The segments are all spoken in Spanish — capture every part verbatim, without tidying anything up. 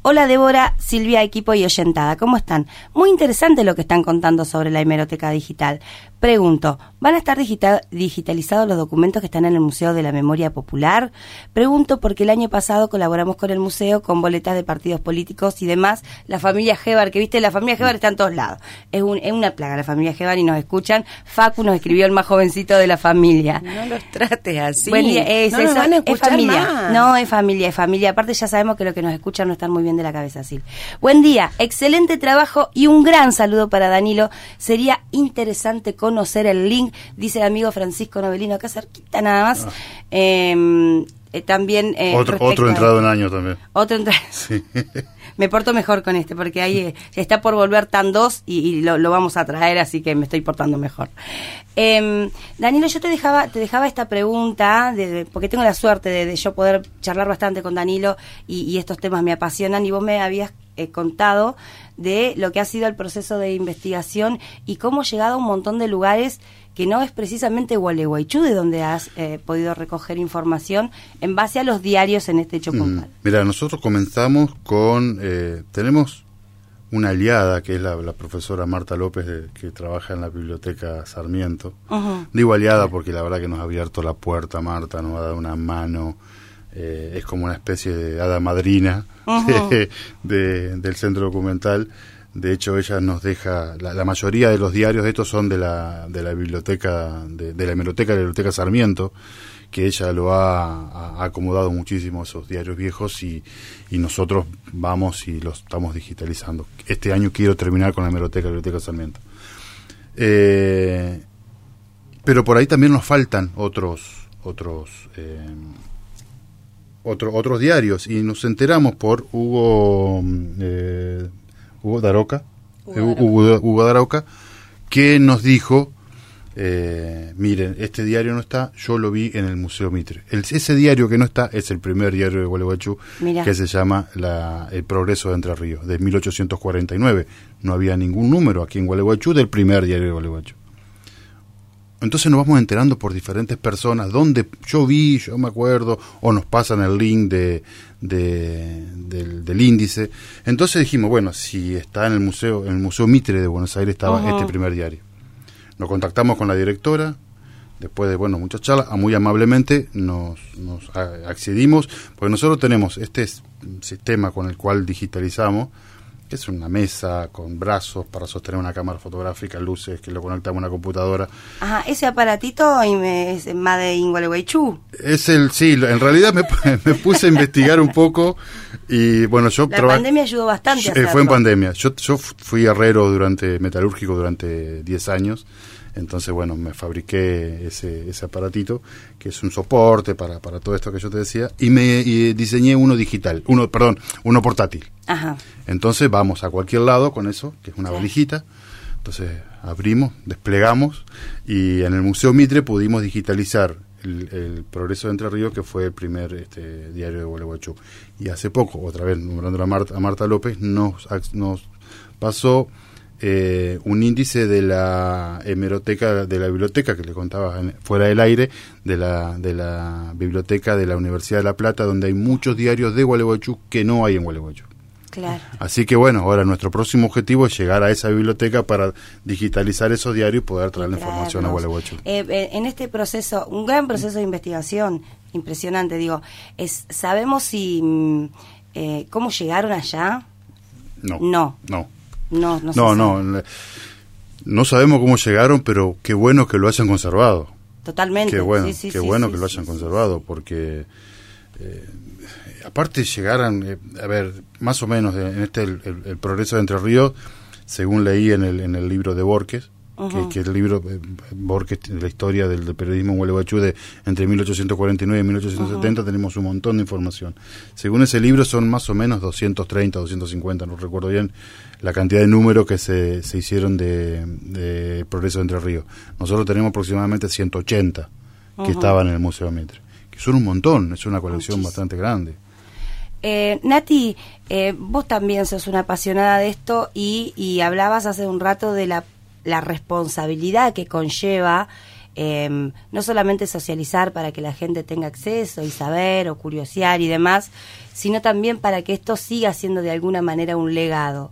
Hola Débora, Silvia, equipo y oyentada, ¿cómo están? Muy interesante lo que están contando sobre la hemeroteca digital. Pregunto, ¿van a estar digital, digitalizados los documentos que están en el Museo de la Memoria Popular? Pregunto porque el año pasado colaboramos con el museo con boletas de partidos políticos y demás. La familia Gebar, que viste, la familia Gebar está en todos lados. Es, un, es una plaga la familia Gebar y nos escuchan. Facu nos escribió el más jovencito de la familia. No los trates así. Buen día, es, no eso, nos van a es escuchar familia. más. No, es familia, es familia. Aparte ya sabemos que los que nos escuchan no están muy bien de la cabeza, Sil. Buen día, excelente trabajo y un gran saludo para Danilo. Sería interesante conocer el link, dice el amigo Francisco Novelino, acá cerquita nada más. Ah. Eh, eh, también eh, otro, otro entrado en año también. Otro entrado. Sí. Me porto mejor con este, porque ahí eh, está por volver tan dos y, y lo, lo vamos a traer, así que me estoy portando mejor. Eh, Danilo, yo te dejaba te dejaba esta pregunta, de, de, porque tengo la suerte de, de yo poder charlar bastante con Danilo y, y estos temas me apasionan, y vos me habías eh, contado de lo que ha sido el proceso de investigación y cómo has llegado a un montón de lugares que no es precisamente Gualeguaychú, de donde has eh, podido recoger información en base a los diarios en este hecho puntual. Mm, mira, nosotros comenzamos con, eh, tenemos una aliada que es la, la profesora Marta López, de, que trabaja en la Biblioteca Sarmiento. Uh-huh. Digo aliada porque la verdad que nos ha abierto la puerta, Marta, nos ha dado una mano, eh, es como una especie de hada madrina uh-huh. de, de, del centro documental. De hecho, ella nos deja, la, la mayoría de los diarios de estos son de la de la biblioteca, de, de la hemeroteca de la Biblioteca Sarmiento, que ella lo ha, ha acomodado muchísimo, esos diarios viejos, y, y nosotros vamos y los estamos digitalizando. Este año quiero terminar con la hemeroteca de la Biblioteca Sarmiento. Eh, pero por ahí también nos faltan otros, otros, eh, otro, otros diarios, y nos enteramos por Hugo... Eh, Hugo Daroca, Hugo, Hugo, Hugo Daroca, que nos dijo, eh, miren, este diario no está, yo lo vi en el Museo Mitre. El, ese diario que no está es el primer diario de Gualeguaychú, Mira. que se llama la, El Progreso de Entre Ríos, de mil ochocientos cuarenta y nueve. No había ningún número aquí en Gualeguaychú del primer diario de Gualeguaychú. Entonces nos vamos enterando por diferentes personas, donde yo vi, yo me acuerdo, o nos pasan el link de, de, del, del índice. Entonces dijimos, bueno, si está en el museo, en el Museo Mitre de Buenos Aires estaba uh-huh. este primer diario. Nos contactamos con la directora, después de, bueno, muchas charlas, muy amablemente nos, nos accedimos, porque nosotros tenemos este sistema con el cual digitalizamos, que es una mesa con brazos para sostener una cámara fotográfica, luces, que lo conectamos a una computadora. Ajá, ese aparatito es Made in Gualeguaychú. Es el, sí, en realidad me, me puse a investigar un poco y bueno, yo... La traba... pandemia ayudó bastante a eh, Fue en pandemia. Yo, yo fui herrero durante, metalúrgico durante diez años. Entonces, bueno, me fabriqué ese, ese aparatito, que es un soporte para, para todo esto que yo te decía, y me y diseñé uno digital, uno, perdón, uno portátil. Ajá. Entonces vamos a cualquier lado con eso, que es una sí. valijita. Entonces abrimos, desplegamos, y en el Museo Mitre pudimos digitalizar el, el Progreso de Entre Ríos, que fue el primer este, diario de Gualeguaychú. Y hace poco, otra vez, nombrando a Marta, a Marta López, nos, nos pasó... Eh, un índice de la hemeroteca de la biblioteca que le contaba en, fuera del aire de la de la biblioteca de la Universidad de La Plata, donde hay muchos diarios de Gualeguaychú que no hay en Gualeguaychú. Claro. Así que bueno, ahora nuestro próximo objetivo es llegar a esa biblioteca para digitalizar esos diarios y poder traer la información a Gualeguaychú. Eh, eh, en este proceso, un gran proceso de investigación, impresionante, digo, es ¿sabemos si eh, cómo llegaron allá? No. No. No. No, no, no, no, no sabemos cómo llegaron, pero qué bueno que lo hayan conservado. Totalmente. Qué bueno, sí, sí, qué sí, bueno sí, que sí, lo hayan sí, conservado, sí. porque eh, aparte llegaran, eh, a ver, más o menos en este el, el, el Progreso de Entre Ríos, según leí en el en el libro de Borges, uh-huh. que, que el libro eh, Borges de la historia del, del periodismo en Gualeguaychú de entre mil ochocientos cuarenta y nueve y mil ochocientos setenta, uh-huh. tenemos un montón de información. Según ese libro son más o menos doscientos treinta, doscientos cincuenta, no recuerdo bien la cantidad de números que se, se hicieron de, de Progreso de Entre Ríos. Nosotros tenemos aproximadamente ciento ochenta que uh-huh. estaban en el Museo Mitre, que son un montón, es una colección Muchísimo. bastante grande. Eh, Nati, eh, vos también sos una apasionada de esto y, y hablabas hace un rato de la, la responsabilidad que conlleva eh, no solamente socializar para que la gente tenga acceso y saber o curiosear y demás, sino también para que esto siga siendo de alguna manera un legado.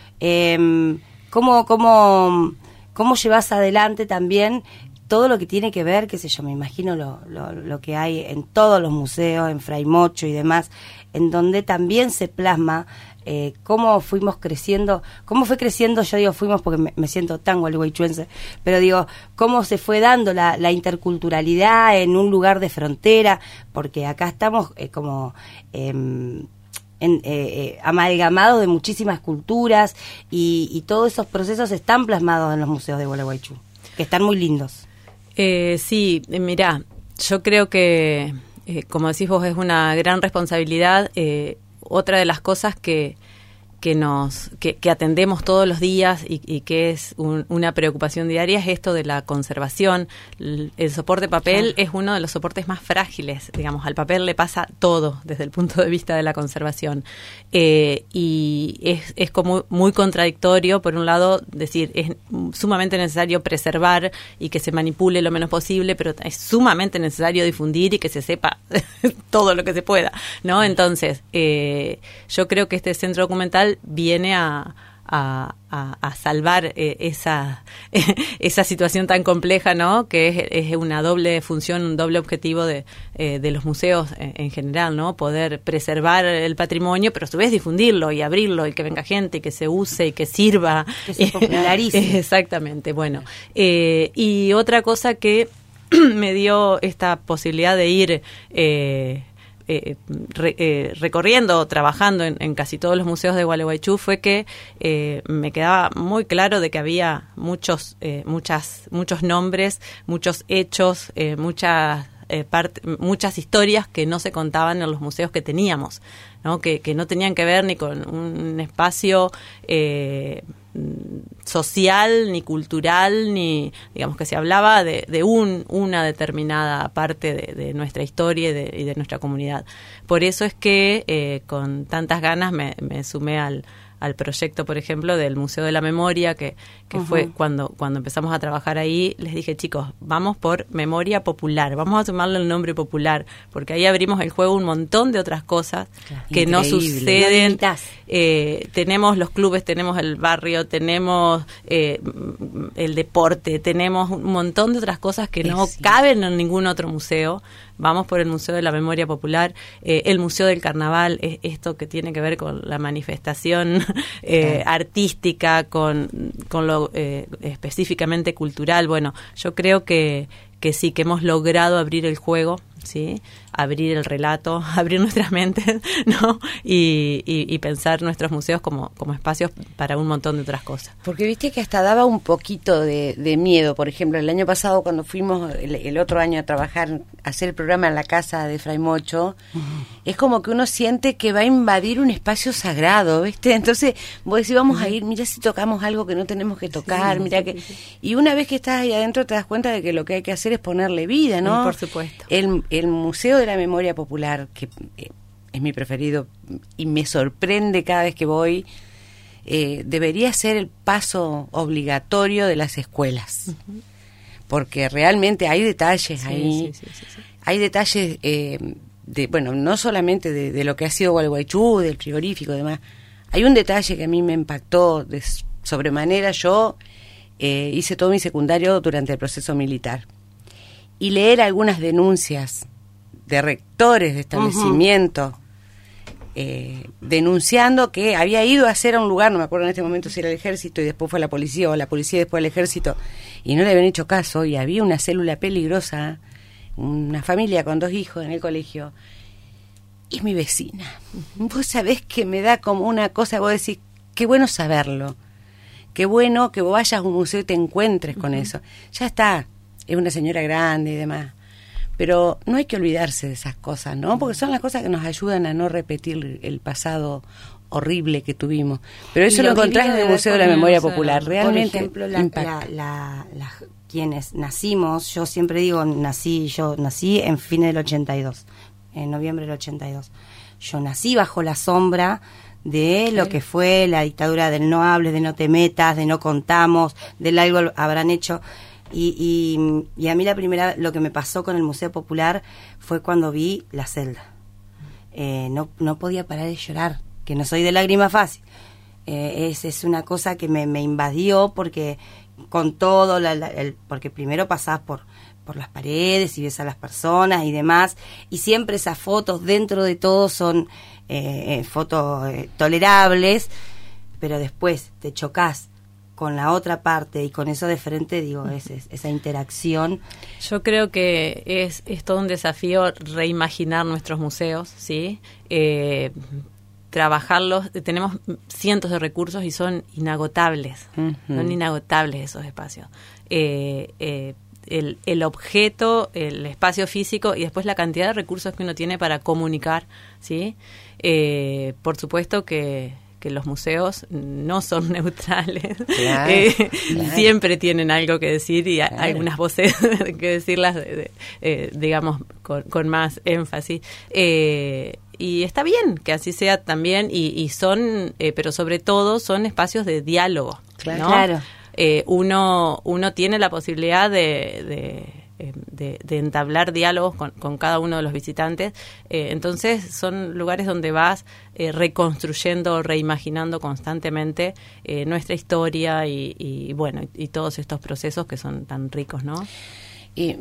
Eh, ¿cómo, cómo, ¿Cómo llevas adelante también todo lo que tiene que ver, qué sé yo, me imagino lo, lo, lo que hay en todos los museos, en Fray Mocho y demás, en donde también se plasma eh, cómo fuimos creciendo, cómo fue creciendo, yo digo fuimos porque me, me siento tan gualeguaychuense, pero digo, cómo se fue dando la, la interculturalidad en un lugar de frontera, porque acá estamos eh, como... Eh, En, eh, eh, amalgamados de muchísimas culturas y, y todos esos procesos están plasmados en los museos de Gualeguaychú, que están muy lindos. Eh, sí, eh, mirá, yo creo que, eh, como decís vos, es una gran responsabilidad. Eh, otra de las cosas que, que nos que, que atendemos todos los días y, y que es un, una preocupación diaria es esto de la conservación. El, el soporte papel claro. es uno de los soportes más frágiles, digamos, al papel le pasa todo desde el punto de vista de la conservación. Eh, y es, es como muy contradictorio, por un lado, decir, es sumamente necesario preservar y que se manipule lo menos posible, pero es sumamente necesario difundir y que se sepa todo lo que se pueda, ¿no? Entonces, eh, yo creo que este centro documental viene a, a, a, a salvar eh, esa esa situación tan compleja, ¿no? Que es, es una doble función, un doble objetivo de, eh, de los museos en, en general, ¿no? Poder preservar el patrimonio, pero a su vez difundirlo y abrirlo y que venga gente y que se use y que sirva. Que se popularice. Exactamente, bueno. Eh, y otra cosa que me dio esta posibilidad de ir... Eh, Eh, re, eh, recorriendo, trabajando en, en casi todos los museos de Gualeguaychú fue que eh, me quedaba muy claro de que había muchos, eh, muchas, muchos nombres, muchos hechos, eh, muchas, eh, part, muchas historias que no se contaban en los museos que teníamos, ¿no? Que, que no tenían que ver ni con un espacio eh, social, ni cultural, ni, digamos, que se hablaba de, de un una determinada parte de, de nuestra historia y de, y de nuestra comunidad. Por eso es que eh, con tantas ganas me, me sumé al al proyecto, por ejemplo, del Museo de la Memoria, que, que uh-huh. fue cuando, cuando empezamos a trabajar ahí, les dije, chicos, vamos por memoria popular, vamos a sumarle el nombre popular, porque ahí abrimos el juego un montón de otras cosas claro, que increíble. No suceden. No eh, tenemos los clubes, tenemos el barrio, tenemos eh, el deporte, tenemos un montón de otras cosas que no sí. caben en ningún otro museo. Vamos por el Museo de la Memoria Popular, eh, el Museo del Carnaval, es esto que tiene que ver con la manifestación eh, claro. artística, con, con lo eh, específicamente cultural. Bueno, yo creo que, que sí, que hemos logrado abrir el juego, ¿sí? Abrir el relato, abrir nuestras mentes, ¿no? Y, y, y pensar nuestros museos como, como espacios para un montón de otras cosas. Porque viste que hasta daba un poquito de, de miedo. Por ejemplo, el año pasado cuando fuimos, el, el otro año a trabajar, a hacer el programa en la casa de Fray Mocho, uh-huh. es como que uno siente que va a invadir un espacio sagrado, ¿viste? Entonces vos decís, vamos uh-huh. a ir, mira si tocamos algo que no tenemos que tocar, sí, mira sí, que... Sí. Y una vez que estás ahí adentro te das cuenta de que lo que hay que hacer es ponerle vida, ¿no? Sí, por supuesto. El, el Museo de la Memoria Popular, que eh, es mi preferido y me sorprende cada vez que voy, eh, debería ser el paso obligatorio de las escuelas, uh-huh. porque realmente hay detalles sí, ahí, sí, sí, sí, sí. hay detalles eh, de, bueno, no solamente de, de lo que ha sido Gualeguaychú, del frigorífico y demás, hay un detalle que a mí me impactó de sobremanera. Yo eh, hice todo mi secundario durante el proceso militar y leer algunas denuncias de rectores de establecimientos uh-huh. eh, denunciando que había ido a hacer a un lugar, no me acuerdo en este momento si era el ejército y después fue la policía o la policía después el ejército, y no le habían hecho caso y había una célula peligrosa, una familia con dos hijos en el colegio, y mi vecina. Vos sabés que me da como una cosa, vos decís, qué bueno saberlo, qué bueno que vos vayas a un museo y te encuentres con uh-huh. eso. Ya está, es una señora grande y demás. Pero no hay que olvidarse de esas cosas, ¿no? Porque son las cosas que nos ayudan a no repetir el pasado horrible que tuvimos. Pero eso lo, lo encontrás en el Museo de la Memoria Popular. Realmente, por ejemplo, la, la, la, la, quienes nacimos, yo siempre digo, nací, yo nací en fines del ochenta y dos, en noviembre del ochenta y dos. Yo nací bajo la sombra de lo que fue la dictadura del no hables, de no te metas, de no contamos, del algo habrán hecho. Y, y, y a mí la primera, lo que me pasó con el Museo Popular fue cuando vi La Celda. Eh, no, no podía parar de llorar, que no soy de lágrima fácil. Eh, es, es una cosa que me, me invadió porque con todo, la, la, el, porque primero pasás por, por las paredes y ves a las personas y demás, y siempre esas fotos dentro de todo son eh, eh, fotos eh, tolerables, pero después te chocas con la otra parte y con eso de frente, digo, es, es, esa interacción. Yo creo que es, es todo un desafío reimaginar nuestros museos, ¿sí? Eh, trabajarlos, tenemos cientos de recursos y son inagotables, uh-huh. son inagotables esos espacios. Eh, eh, el, el objeto, el espacio físico y después la cantidad de recursos que uno tiene para comunicar, ¿sí? Eh, por supuesto que que los museos no son neutrales, claro, eh, claro. siempre tienen algo que decir y claro. algunas voces que decirlas, de, eh, digamos, con, con más énfasis. Eh, y está bien que así sea también, y, y son, eh, pero sobre todo son espacios de diálogo, claro. ¿no? claro. Eh, uno, uno tiene la posibilidad de... de De, de entablar diálogos con, con cada uno de los visitantes, eh, entonces son lugares donde vas eh, reconstruyendo, reimaginando constantemente eh, nuestra historia y, y bueno, y, y todos estos procesos que son tan ricos, ¿no? Y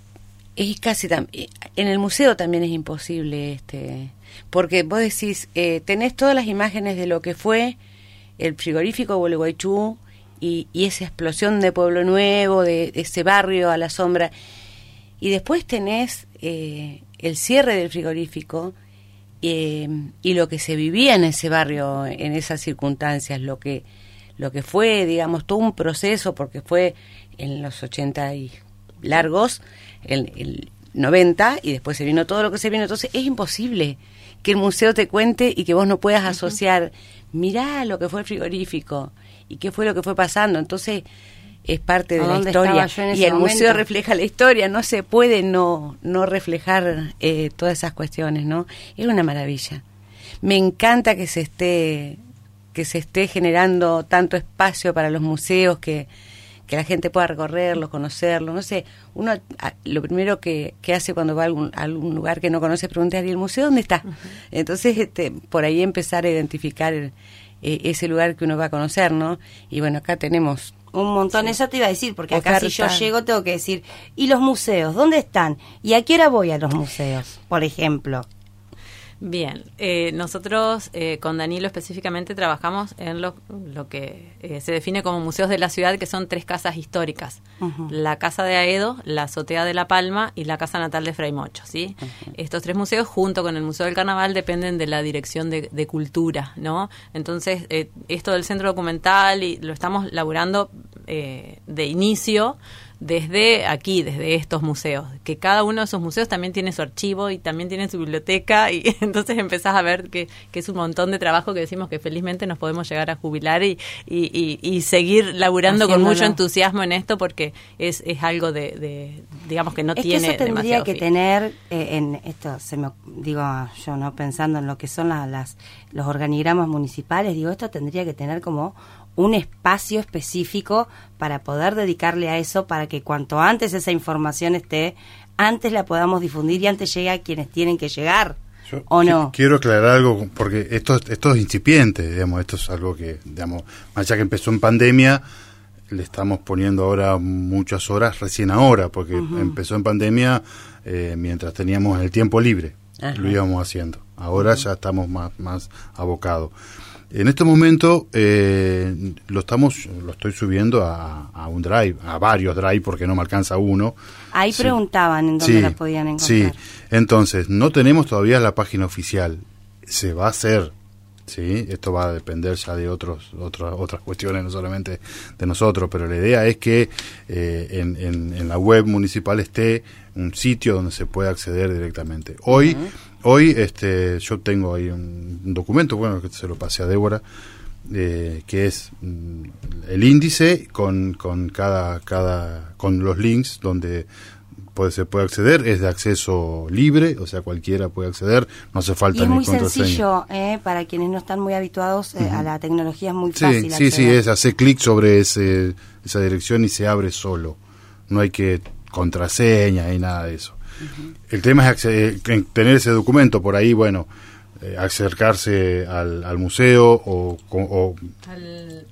es casi tam- en el museo también es imposible, este, porque vos decís, eh, tenés todas las imágenes de lo que fue el frigorífico Gualeguaychú, Y, y esa explosión de Pueblo Nuevo, de, de ese barrio a la sombra, y después tenés eh, el cierre del frigorífico eh, y lo que se vivía en ese barrio en esas circunstancias, lo que lo que fue, digamos, todo un proceso, porque fue en los ochenta y largos, el, el noventa, y después se vino todo lo que se vino. Entonces es imposible que el museo te cuente y que vos no puedas asociar, mirá lo que fue el frigorífico y qué fue lo que fue pasando. Entonces es parte de la historia y el momento? museo refleja la historia, no se puede no no reflejar eh, todas esas cuestiones, ¿no? Es una maravilla. Me encanta que se esté que se esté generando tanto espacio para los museos, que que la gente pueda recorrerlos, conocerlos, no sé. Uno a, lo primero que, que hace cuando va a algún, a algún lugar que no conoce es preguntar, ¿y el museo dónde está? Uh-huh. Entonces, este, por ahí empezar a identificar el, eh, ese lugar que uno va a conocer, ¿no? Y bueno, acá tenemos un montón, sí. Eso te iba a decir, porque acá Oferta. Si yo llego tengo que decir, ¿y los museos? ¿Dónde están? ¿Y a qué hora voy a los museos, por ejemplo? Bien, eh, nosotros eh, con Danilo específicamente trabajamos en lo, lo que eh, se define como museos de la ciudad, que son tres casas históricas. Uh-huh. La Casa de Aedo, la Azotea de La Palma y la Casa Natal de Fray Mocho, ¿sí? Uh-huh. Estos tres museos, junto con el Museo del Carnaval, dependen de la Dirección de, de Cultura, ¿no? Entonces, eh, esto del Centro Documental y lo estamos laburando eh, de inicio desde aquí, desde estos museos, que cada uno de esos museos también tiene su archivo y también tiene su biblioteca, y entonces empezás a ver que, que es un montón de trabajo, que decimos que felizmente nos podemos llegar a jubilar y, y, y, y seguir laburando Haciéndolo. Con mucho entusiasmo en esto, porque es, es algo de, de, digamos, que no es tiene que eso tendría que fin. tener, eh, en esto, se me digo yo, no pensando en lo que son la, las los organigramas municipales, digo, esto tendría que tener como un espacio específico para poder dedicarle a eso, para que cuanto antes esa información esté, antes la podamos difundir y antes llegue a quienes tienen que llegar. Yo ¿O no? Quiero aclarar algo, porque esto, esto es incipiente, digamos, esto es algo que, digamos, más allá que empezó en pandemia, le estamos poniendo ahora muchas horas recién ahora, porque uh-huh. empezó en pandemia eh, mientras teníamos el tiempo libre, Ajá. lo íbamos haciendo. Ahora uh-huh. ya estamos más, más abocados. En este momento eh, lo estamos, lo estoy subiendo a, a un drive, a varios drive, porque no me alcanza uno. Ahí sí. Preguntaban en dónde sí, la podían encontrar. Sí, entonces no tenemos todavía la página oficial. Se va a hacer, sí. Esto va a depender ya de otros, otras, otras cuestiones, no solamente de nosotros, pero la idea es que eh, en, en, en la web municipal esté un sitio donde se pueda acceder directamente. Hoy. Uh-huh. Hoy este, yo tengo ahí un, un documento, bueno, que se lo pasé a Débora, eh, que es mm, el índice con, con cada, cada, con los links donde puede, se puede acceder, es de acceso libre, o sea, cualquiera puede acceder, no hace falta ni contraseña. Y es muy sencillo, eh, para quienes no están muy habituados eh, uh-huh. a la tecnología, es muy sí, fácil Sí, sí, sí, es hacer clic sobre ese, esa dirección y se abre solo. no hay que contraseña y nada de eso. Uh-huh. El tema es acceder, tener ese documento por ahí, bueno, eh, acercarse al, al museo o... o al...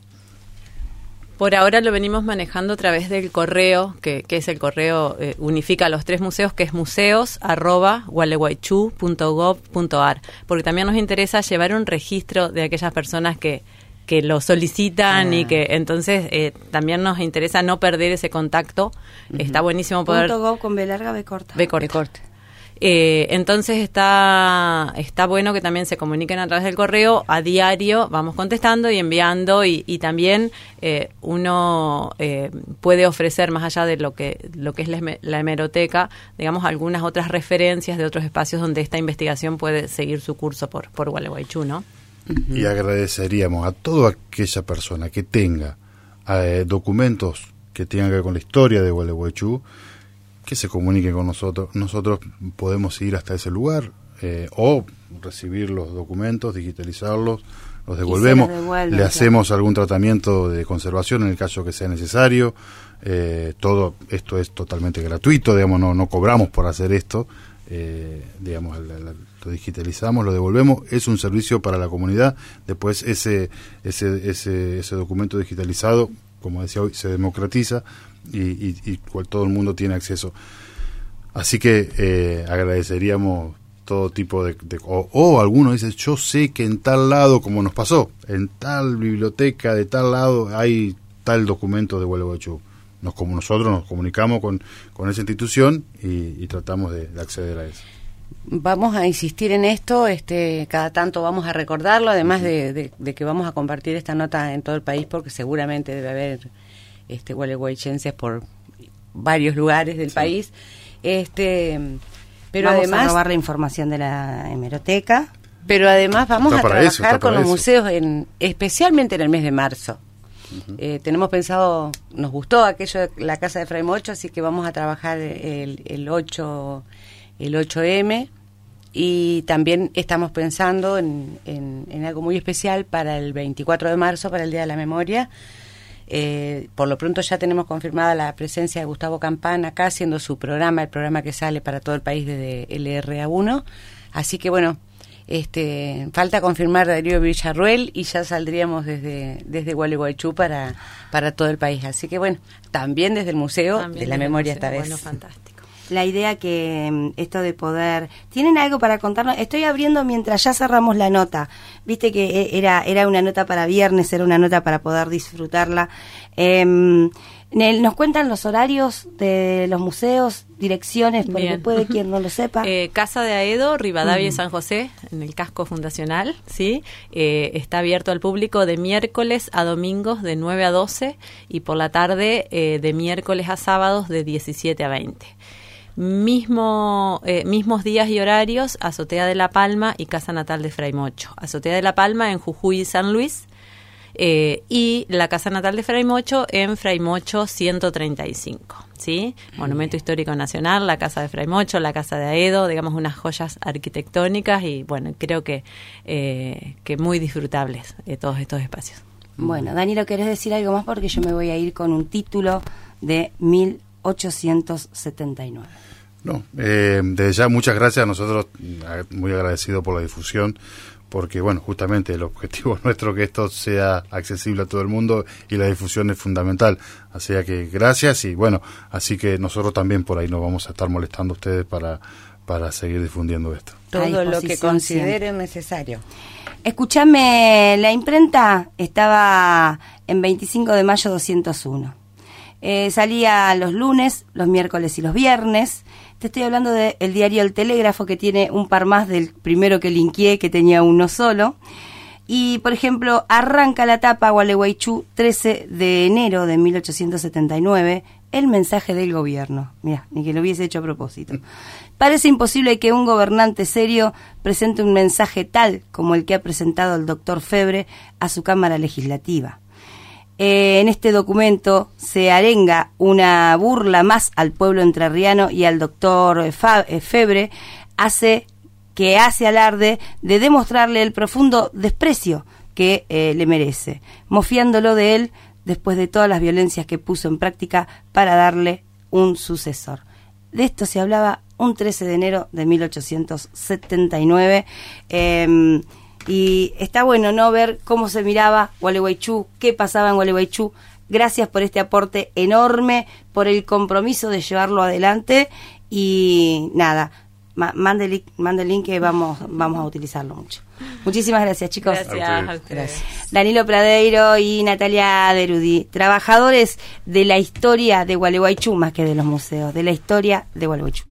Por ahora lo venimos manejando a través del correo, que, que es el correo, eh, unifica los tres museos, que es museos arroba gualeguaychú punto gov punto ar, porque también nos interesa llevar un registro de aquellas personas que, que lo solicitan ah. y que entonces eh, también nos interesa no perder ese contacto. Uh-huh. Está buenísimo poder... Punto gov con B larga, B corta. B corta. B corta. Eh, entonces está está bueno que también se comuniquen a través del correo. A diario vamos contestando y enviando, y, y también eh, uno eh, puede ofrecer, más allá de lo que lo que es la, la hemeroteca, digamos, algunas otras referencias de otros espacios donde esta investigación puede seguir su curso por, por Gualeguaychú, ¿no? Uh-huh. Y agradeceríamos a toda aquella persona que tenga eh, documentos que tengan que ver con la historia de Gualeguaychú, que se comunique con nosotros. Nosotros podemos ir hasta ese lugar eh, o recibir los documentos, digitalizarlos, los devolvemos, devuelve, le hacemos claro. algún tratamiento de conservación en el caso que sea necesario. Eh, todo esto es totalmente gratuito, digamos, no, no cobramos por hacer esto. Eh, digamos, la, la, lo digitalizamos, lo devolvemos, es un servicio para la comunidad. Después ese ese ese, ese documento digitalizado, como decía hoy, se democratiza y, y, y cual todo el mundo tiene acceso. Así que eh, agradeceríamos todo tipo de... de o, o alguno dice, yo sé que en tal lado, como nos pasó, en tal biblioteca de tal lado hay tal documento de Gualeguaychú. Nos, como nosotros nos comunicamos con, con esa institución y, y tratamos de, de acceder a eso. Vamos a insistir en esto, este, cada tanto vamos a recordarlo, además de, de, de que vamos a compartir esta nota en todo el país, porque seguramente debe haber este, gualeguaychenses por varios lugares del sí. país. Este, pero vamos además, a robar la información de la hemeroteca. Pero además vamos está a trabajar eso, con los eso. museos, en, especialmente en el mes de marzo. Uh-huh. Eh, tenemos pensado, nos gustó aquello de la Casa de Fray Mocho, así que vamos a trabajar el, el ocho el ocho eme, y también estamos pensando en, en, en algo muy especial para el veinticuatro de marzo, para el Día de la Memoria. Eh, por lo pronto ya tenemos confirmada la presencia de Gustavo Campán acá haciendo su programa, el programa que sale para todo el país desde L R A uno, así que bueno, este falta confirmar Darío Villarruel y ya saldríamos desde desde Gualeguaychú para para todo el país, así que bueno, también desde el Museo también de la Memoria esta vez. Bueno, fantástico. La idea que esto de poder... ¿Tienen algo para contarnos? Estoy abriendo mientras ya cerramos la nota. Viste que era era una nota para viernes, era una nota para poder disfrutarla. Eh, ¿Nos cuentan los horarios de los museos, direcciones, porque Bien. puede quien no lo sepa? Eh, Casa de Aedo, Rivadavia y uh-huh. San José, en el casco fundacional, ¿sí? Eh, está abierto al público de miércoles a domingos de nueve a doce y por la tarde eh, de miércoles a sábados de diecisiete a veinte. Mismo, eh, mismos días y horarios, Azotea de la Palma y Casa Natal de Fray Mocho. Azotea de la Palma en Jujuy y San Luis, eh, y la Casa Natal de Fray Mocho en Fray Mocho ciento treinta y cinco, ¿sí? Monumento Histórico Nacional, la Casa de Fray Mocho, la Casa de Aedo, digamos unas joyas arquitectónicas y bueno, creo que, eh, que muy disfrutables eh, todos estos espacios. Bueno, Danilo, ¿querés decir algo más? Porque yo me voy a ir con un título de mil ochocientos setenta y nueve. No, eh, desde ya muchas gracias a nosotros, muy agradecido por la difusión, porque bueno, justamente el objetivo nuestro es que esto sea accesible a todo el mundo y la difusión es fundamental, así que gracias y bueno, así que nosotros también por ahí nos vamos a estar molestando a ustedes para, para seguir difundiendo esto. Todo lo que consideren necesario. Escúchame, la imprenta estaba en veinticinco de mayo doscientos uno. Eh, salía los lunes, los miércoles y los viernes. Te estoy hablando del diario El Telégrafo, que tiene un par más del primero que linkeé, que tenía uno solo. Y, por ejemplo, arranca la tapa Gualeguaychú, trece de enero de mil ochocientos setenta y nueve, el mensaje del gobierno. Mirá, ni que lo hubiese hecho a propósito. Parece imposible que un gobernante serio presente un mensaje tal como el que ha presentado el doctor Febre a su Cámara Legislativa. Eh, en este documento se arenga una burla más al pueblo entrerriano y al doctor Febre, hace que hace alarde de demostrarle el profundo desprecio que eh, le merece, mofiándolo de él después de todas las violencias que puso en práctica para darle un sucesor. De esto se hablaba un trece de enero de mil ochocientos setenta y nueve. Eh, y está bueno, ¿no?, ver cómo se miraba Gualeguaychú, qué pasaba en Gualeguaychú. Gracias por este aporte enorme, por el compromiso de llevarlo adelante. Y nada, mande el link, mande el link que vamos, vamos a utilizarlo mucho. Muchísimas gracias, chicos. Gracias a ustedes. Gracias. Danilo Pradeiro y Natalia Derudi, trabajadores de la historia de Gualeguaychú, más que de los museos, de la historia de Gualeguaychú.